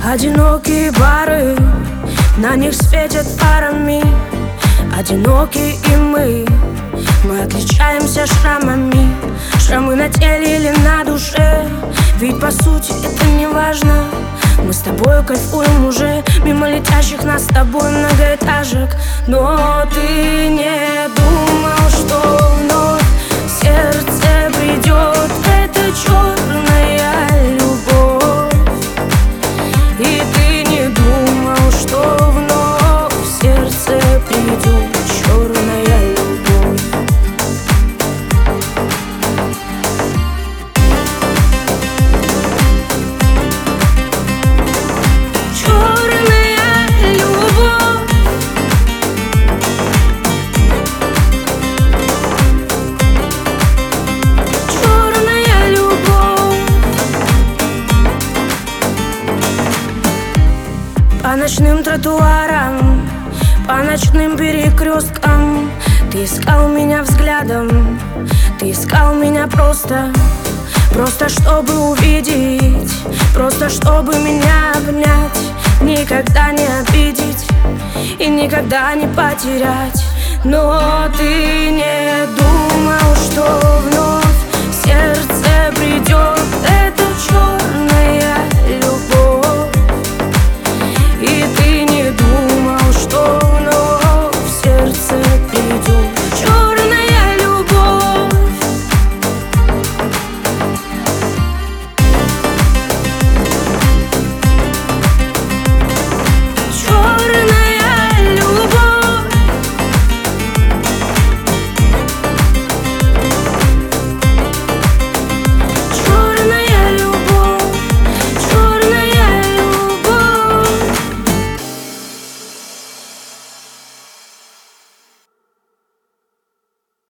Одинокие бары, на них светят фарами. Одиноки и мы отличаемся шрамами. Шрамы на теле или на душе, ведь по сути это не важно. Мы с тобой кайфуем уже мимо летящих нас с тобой многоэтажек. Но ты не думал, что вновь в сердце придет эта черная любовь. И ты не думал, что вновь в сердце придет черная любовь. Черная любовь. Черная любовь. По ночным тротуарам, по ночным перекресткам ты искал меня взглядом, ты искал меня просто чтобы увидеть, просто чтобы меня обнять, никогда не обидеть и никогда не потерять. Но ты не думал, что вновь в сердце придет эта черная